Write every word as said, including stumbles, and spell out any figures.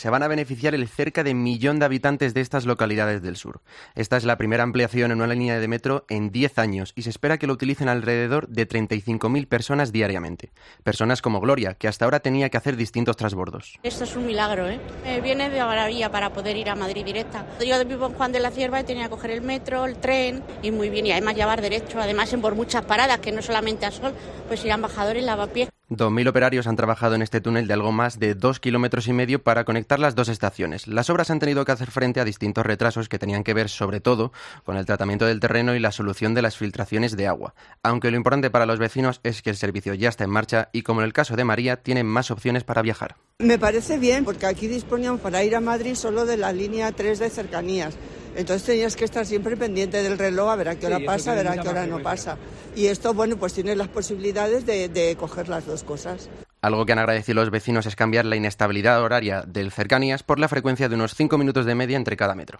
Se van a beneficiar el cerca de millón de habitantes de estas localidades del sur. Esta es la primera ampliación en una línea de metro en diez años y se espera que lo utilicen alrededor de treinta y cinco mil personas diariamente. Personas como Gloria, que hasta ahora tenía que hacer distintos transbordos. Esto es un milagro, ¿eh? Me viene de maravilla para poder ir a Madrid directa. Yo vivo en Juan de la Cierva y tenía que coger el metro, el tren y muy bien. Y además llevar derecho, además en por muchas paradas, que no solamente a Sol, pues ir a Embajadores, Lavapiés. dos mil operarios han trabajado en este túnel de algo más de dos kilómetros y medio para conectar las dos estaciones. Las obras han tenido que hacer frente a distintos retrasos que tenían que ver sobre todo con el tratamiento del terreno y la solución de las filtraciones de agua. Aunque lo importante para los vecinos es que el servicio ya está en marcha y, como en el caso de María, tienen más opciones para viajar. Me parece bien, porque aquí disponíamos para ir a Madrid solo de la línea tres de cercanías. Entonces tenías que estar siempre pendiente del reloj, a ver a qué hora sí, pasa, a ver a qué hora no pasa. Y esto, bueno, pues tienes las posibilidades de, de coger las dos cosas. Algo que han agradecido los vecinos es cambiar la inestabilidad horaria del cercanías por la frecuencia de unos cinco minutos de media entre cada metro.